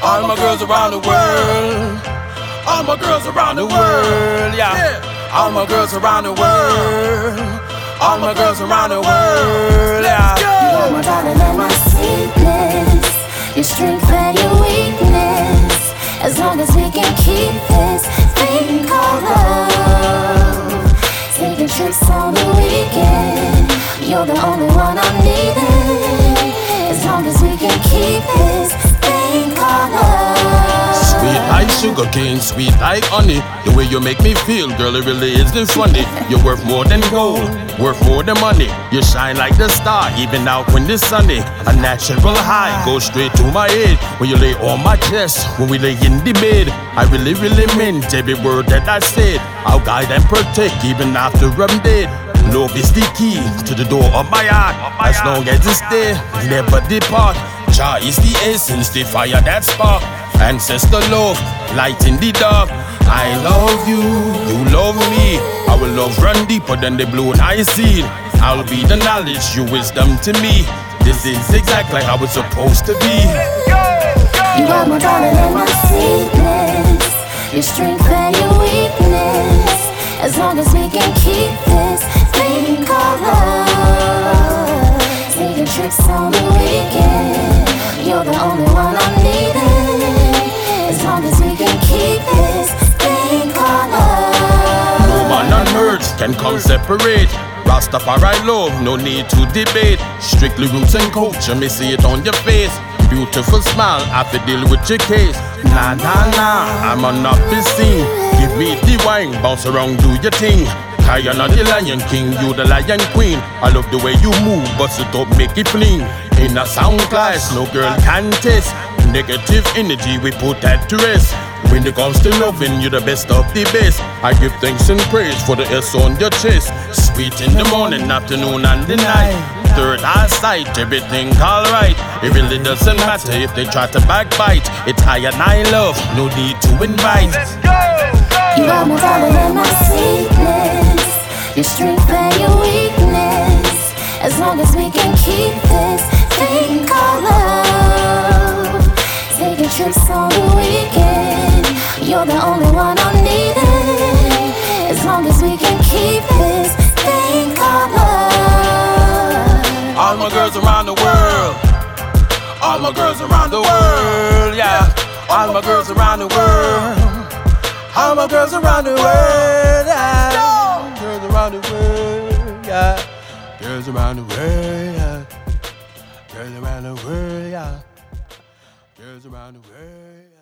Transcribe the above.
All my girls around the world. All my girls around the world, yeah. All my girls around the world. All my girls around the world, yeah. You are my darling and my sweetness, your strength and your weakness. As long as we can keep this thing called love. Taking trips on the weekend, you're the only one I'm needing. As long as we can keep this thing called love. Sweet like sugar cane, sweet like honey. The way you make me feel, girl, it really isn't funny. You're worth more than gold, worth more than money. You shine like the star, even out when it's sunny. A natural high goes straight to my head when you lay on my chest, when we lay in the bed. I really, really meant every word that I said. I'll guide and protect even after I'm dead. Love is the key to the door of my heart. As long as it's there, never depart. Jah is the essence, the fire that spark. Ancestor love, light in the dark. I love you, you love me. Our love run deeper than the blue and I see. I'll be the knowledge, you wisdom to me. This is exactly how it's supposed to be. You are my darling and my sweetness, your strength and your weakness. As long as we can keep this thing called love. Taking trips on the weekend, you're the only one I'm needing. As long as we can keep this thing called love. No man on earth can come separate. Rastafari love, no need to debate. Strictly roots and culture, me see it on your face. Beautiful smile, I have to deal with your case. Nah, nah, nah, I'm on up the scene. Give me the wine, bounce around, do your thing. I am not the Lion King, you the Lion Queen. I love the way you move, bust it up, make it fling. In a sound class, no girl can test. Negative energy, we put that to rest. When it comes to loving, you're the best of the best. I give thanks and praise for the S on your chest. Sweet in the morning, afternoon and the night. Third eyesight, everything alright. It really doesn't matter if they try to backbite. It's I and I love, no need to invite. You are my darling and my sweetness, your strength and your weakness. As long as we can keep this thing called love. Taking trips on the weekend, you're the only one I'm needing. As long as we can keep this thing called love. All my girls around the world. All my girls around the world, yeah. All my girls around the world. All my girls around the world, yeah. Girls around the world, yeah. Girls around the world, yeah. Girls around the world, yeah. Girls around the world, yeah.